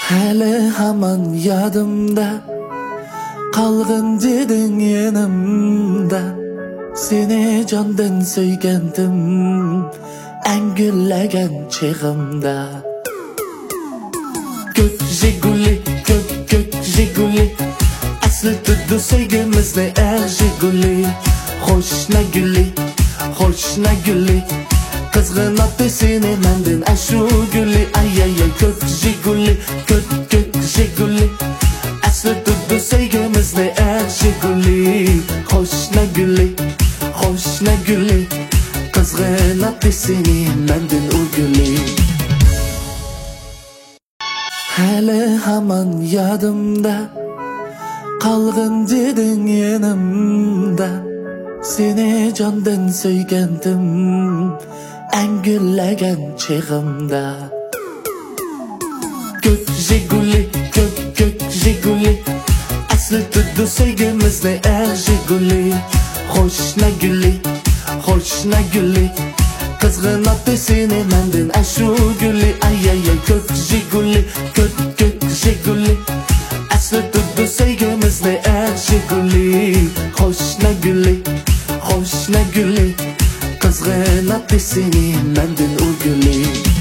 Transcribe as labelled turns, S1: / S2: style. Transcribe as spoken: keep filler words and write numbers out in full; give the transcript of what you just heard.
S1: Hali hamon yodimda qolg'in deding yanimda. Seni jondan suygandim angullagan chig'imda. Ko'k Jiguli, ko'k ko'k Jiguli, asli tuddi sevgimizni er Jiguli. Xo'shna guli, xo'shna guli, qizg'in otdi seni mendin ashu guli. Ay ay ay ko'k Jiguli, ko'k ko'k Jiguli, asli tuddi sevgimizni er Jiguli. Xo'shna guli, xo'shna guli, qizg'in otdi seni mendin u guli. Hali hamon yodimda qolg'in deding yanimda. Seni jondan suygandim angullagan chig'imda. Ko'k Jiguli, ko'k ko'k Jiguli, asli tuddi sevgimizni er Jiguli. Xo'shna guli, xo'shna guli, qizg'in otdi seni mendin ashu guli. Ay ay ay ko'k Jiguli, ko'k ko'k Jiguli, asli tuddi sevgimizni er Jiguli. Xo'shna guli, xo'shna guli, qizg'in otdi seni mendin u guli.